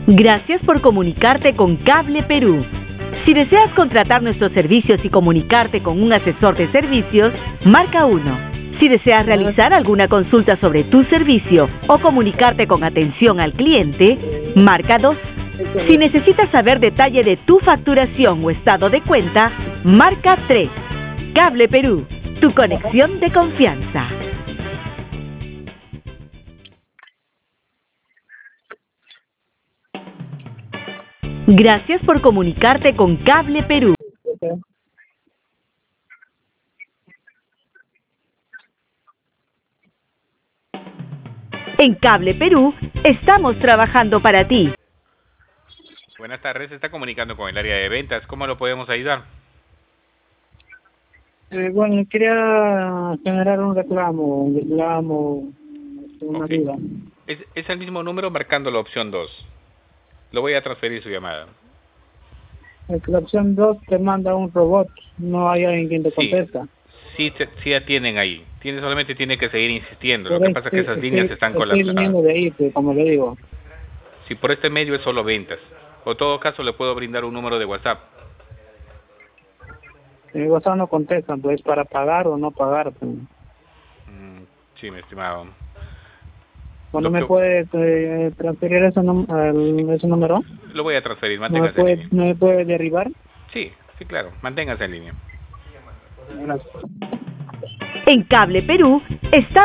Gracias por comunicarte con Cable Perú. Si deseas contratar nuestros servicios y comunicarte con un asesor de servicios, marca 1. Si deseas realizar alguna consulta sobre tu servicio o comunicarte con atención al cliente, marca 2. Si necesitas saber detalle de tu facturación o estado de cuenta, marca 3. Cable Perú, tu conexión de confianza. Gracias por comunicarte con Cable Perú. En Cable Perú, estamos trabajando para ti. Buenas tardes, se está comunicando con el área de ventas. ¿Cómo lo podemos ayudar? Bueno, quería generar un reclamo, una Okay. duda. Es el mismo número marcando la opción 2. Lo voy a transferir su llamada. La opción 2 te manda un robot, no hay alguien quien te contesta. Sí atienden ahí. Solamente tiene que seguir insistiendo. Lo Pero que pasa es que esas líneas están estoy colapsadas. viniendo de ahí, pues, como le digo. Si por este medio es solo ventas. O en todo caso le puedo brindar un número de WhatsApp. En WhatsApp no contestan, pues, para pagar o no pagar. Pues. Sí, mi estimado. ¿Cuándo me puede transferir ese número? Lo voy a transferir, manténgase en línea. ¿No me puede derribar? Sí, claro, manténgase en línea. Gracias. En Cable Perú, está